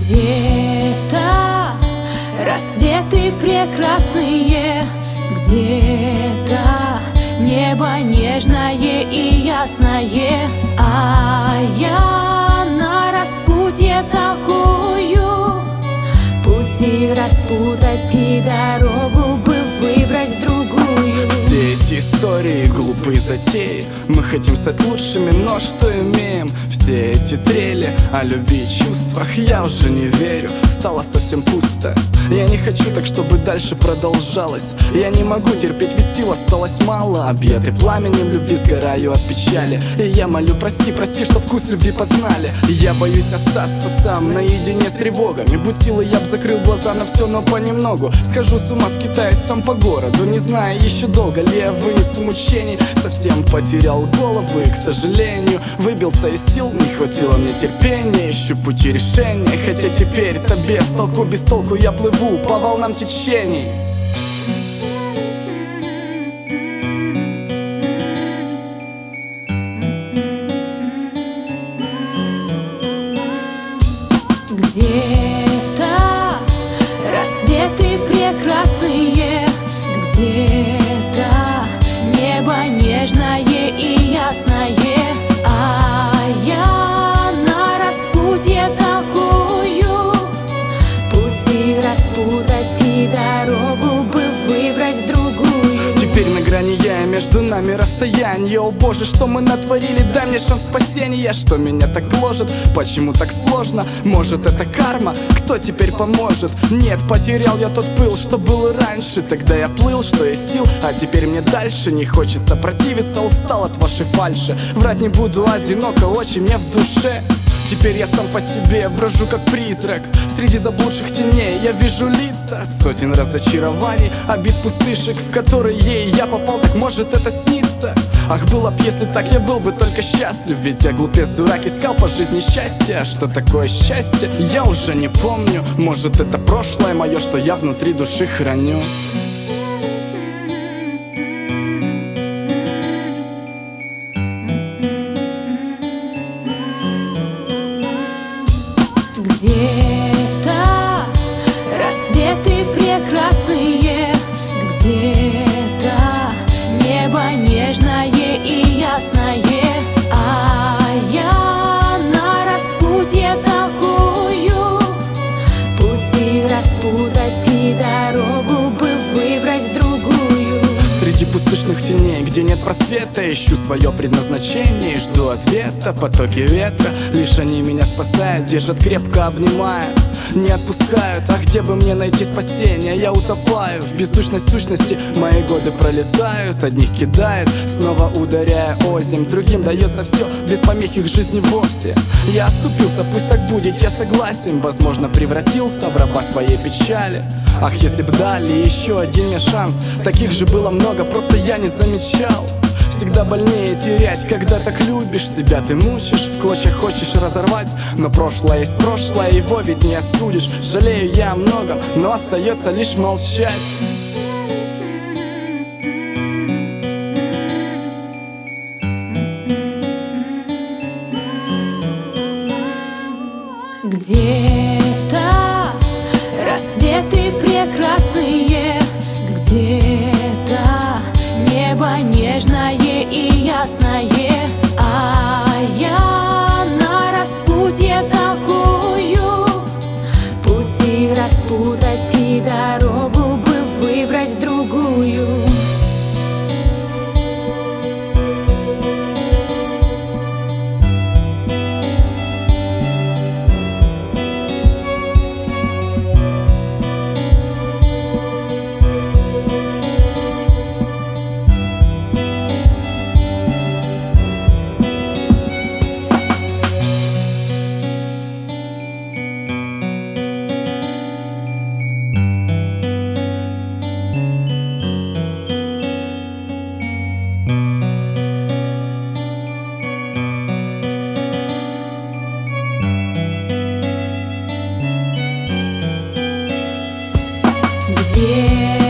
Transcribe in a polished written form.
Где-то рассветы прекрасные, где-то небо нежное и ясное, а я на распутье такую, пути распутать и дорогу бы выбрать другую. Все эти истории, глупые затеи, мы хотим стать лучшими, но что имеем? Все эти трели о любви и чувствах я уже не верю, стало совсем пусто. Я не хочу так, чтобы дальше продолжалось. Я не могу терпеть, ведь сил осталось мало. Объятый пламенем любви сгораю от печали. И я молю, прости, прости, что вкус любви познали. Я боюсь остаться сам наедине с тревогами. Будь силой, я б закрыл глаза на все, но понемногу. Схожу с ума, скитаюсь сам по городу, не зная еще долго ли я вынесу мучений. Совсем потерял голову и, к сожалению, выбился из сил, не хватило мне терпения. Ищу пути решения, хотя теперь-то без толку я плыву по волнам течений. Где-то рассветы прекрасные, где-то небо нежное и ясное, а я на распутье такую, пути распутать и дорогу бы выбрать другую. Теперь на грани я, между нами расстояние. О боже, что мы натворили, дай мне шанс спасения. Что меня так гложет, почему так сложно? Может это карма, кто теперь поможет? Нет, потерял я тот пыл, что был раньше. Тогда я плыл, что есть сил, а теперь мне дальше не хочется противиться, устал от вашей фальши. Врать не буду, одиноко очень мне в душе. Теперь я сам по себе брожу как призрак. Среди заблудших теней я вижу лица сотен разочарований, обид пустышек, в которые я попал, так может это снится. Ах, было б, если так, я был бы только счастлив. Ведь я глупец, дурак, искал по жизни счастье. А что такое счастье, я уже не помню. Может это прошлое мое, что я внутри души храню. Где-то рассветы прекрасные, где-то небо нежное и ясное, а я на распутье такую, пути распутать и дорогу бы выбрать другую. Среди пустышных теней, где нет просвета, ищу свое предназначение и жду ответа. Потоки ветра, лишь они меня спасают, держат крепко, обнимая, не отпускают. А где бы мне найти спасение? Я утопаю в бездушной сущности, мои годы пролетают. Одних кидает, снова ударяя озимь, другим дается все, без помех их жизни вовсе. Я оступился, пусть так будет, я согласен. Возможно, превратился в раба своей печали. Ах, если б дали еще один мне шанс, таких же было много, просто я не замечал. Всегда больнее терять, когда так любишь себя, ты мучишь, в клочья хочешь разорвать. Но прошлое есть прошлое, его ведь не осудишь. Жалею я о многом, но остается лишь молчать. Где-то рассветы прекрасные, где-то небо нежное и ясное, а я на распутье такую, пути распутать и дорогу бы выбрать другую. Где